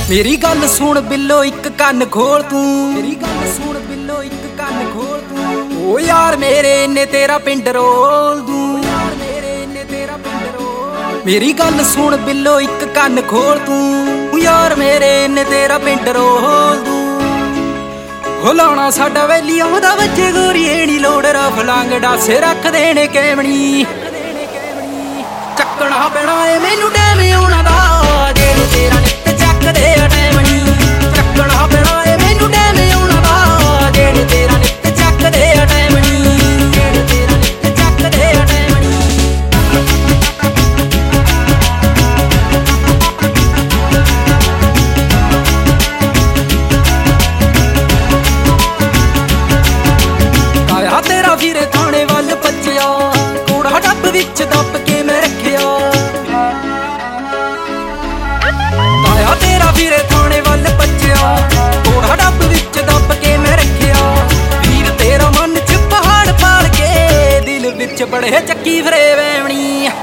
मेरी गल सुन बिल्लो एक कन्न खोल तू, मेरी गल सुन बिल्लो एक कन्न खोल तू। ओ यार मेरे ने तेरा पिंड रोल दूं, यार मेरे ने तेरा पिंड रोल। मेरी गल सुन बिल्लो एक कन्न खोल तू, यार मेरे ने तेरा पिंड रोल दूं। हो लाना साडा वैली आउंदा बच्चे गोरीए नी लोड़ रफ लांग डासे रख देने केवणी। चक्कना पैना ए मैनू टैम आउणा दा, जेड़े तेरा नित चकदे टैमणी। चक्कना पैना ए मैनू टैम आउणा दा, जेड़े तेरा नित चकदे टैमणी। जेड़े तेरा नित चकदे टैमणी। आया तेरा वीरे थाने वल भज्जिया, कूड़ा डब विच दब के मैं रखिया। आया तेरा वीरे थाने वल भज्जिया, कूड़ा डब विच दब के मैं रखिया। वीर तेरा मन च पहाड़ पाल के, दिल विच बड़े चक्की फिरे वैवणी।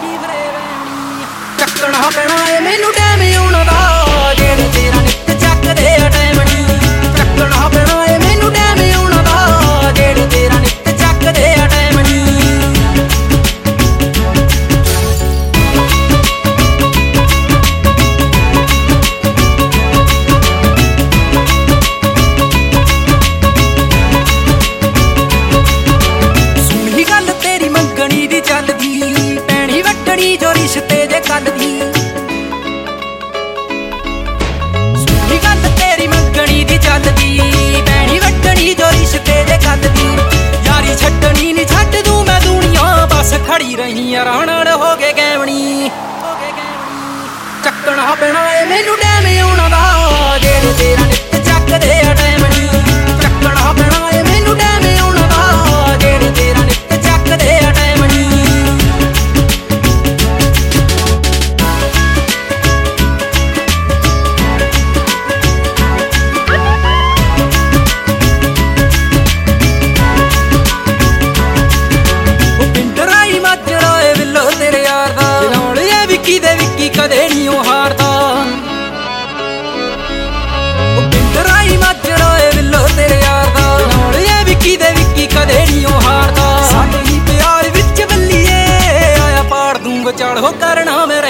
चक्कना पैना ए मैनू टैम आउणा दा, जेड़े तेरा नित चकदे टैमणी। चक्कना पैना ए मैनू टैम आउणा दा, जेड़े तेरा नित चकदे टैमणी। सुनी गल तेरी मंगणी दी चलदी, पैणी वड्डणी जो रिश्ते दे कल दी। सुनी गल तेरी मंगणी दी चलदी, पैणी वड्डणी जो रिश्ते दे कल दी। यारी छड्डनी नी छड्ड दूं मैं दुनिया, बस खड़ी रही राणड़ हो गए गैवणी। चक्कना पैना ए मैनू टैम आउणा दा, जेड़े तेरा नित चकदे टैमणी। चक्कना पैना ए मैनू टैम आउणा दा, जेड़े तेरा नित चकदे टैमणी। कदे नी हारदा पिंडराई माजरा ए विल्लो तेरे यार दा, नाल ए विक्की दे विक्की कदे नी हारदा। साडे ही प्यार विच बल्लीए, आया पाड़ दूं विचाल हो करना मेरा।